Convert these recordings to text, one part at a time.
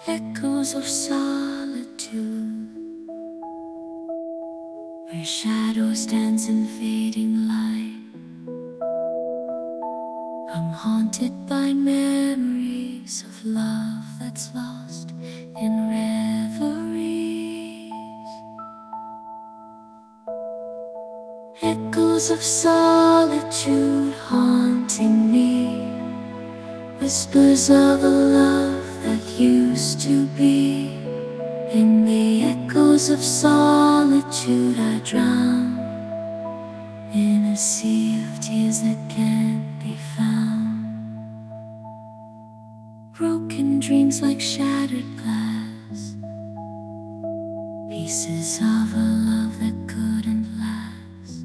Echoes of solitude, where shadows dance in fading light. I'm haunted by memories of love that's lost in reveries. Echoes of solitude haunting me, whispers of a love that used to be. In the echoes of solitude I drown, in a sea of tears that can't be found. Broken dreams like shattered glass, pieces of a love that couldn't last.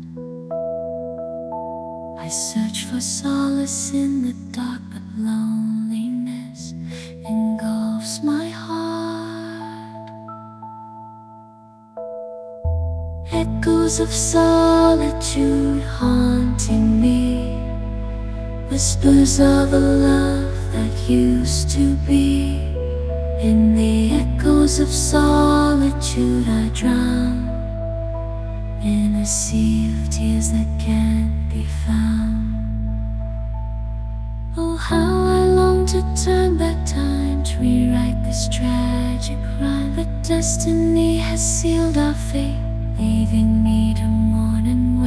I search for solace in the dark, but loneliness engulfs my heart. Echoes of solitude haunting me, whispers of a love that used to be. In the echoes of solitude I drown, in a sea of tears that can't be found. Oh, how I long to turn back time, to rewrite this tragic rhyme. But destiny has sealed our fate, leaving me to mourn and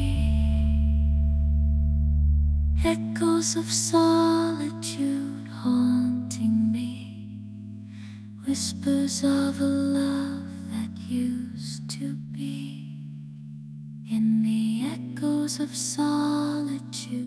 wait. Echoes of solitude haunting me, whispers of a love that used to be. In the echoes of solitude